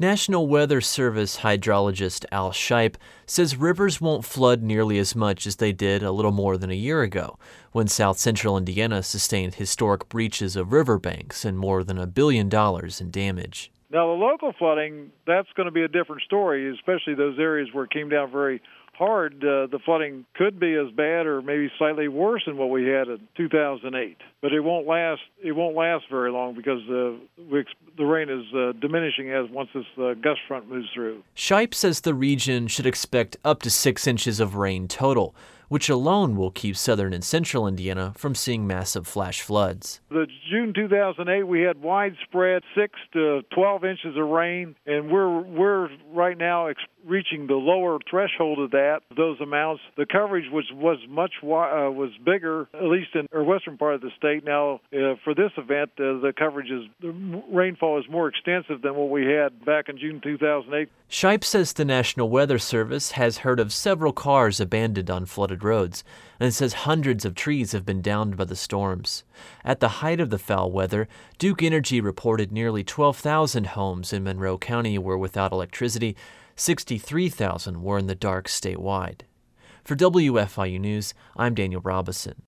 National Weather Service hydrologist Al Shipe says rivers won't flood nearly as much as they did a little more than a year ago, when south central Indiana sustained historic breaches of riverbanks and more than $1 billion in damage. Now, the local flooding, that's going to be a different story, especially those areas where it came down very hard. The flooding could be as bad or maybe slightly worse than what we had in 2008. But it won't last. It won't last very long because the rain is diminishing as once this gust front moves through. Shipe says the region should expect up to 6 inches of rain total, which alone will keep southern and central Indiana from seeing massive flash floods. The June 2008, we had widespread 6 to 12 inches of rain, and we're right now reaching the lower threshold of those amounts. The coverage was bigger, at least in our western part of the state. Now, for this event, the rainfall is more extensive than what we had back in June 2008. Shipe says the National Weather Service has heard of several cars abandoned on flooded roads, and says hundreds of trees have been downed by the storms. At the height of the foul weather, Duke Energy reported nearly 12,000 homes in Monroe County were without electricity. 63,000 were in the dark statewide. For WFIU News, I'm Daniel Robison.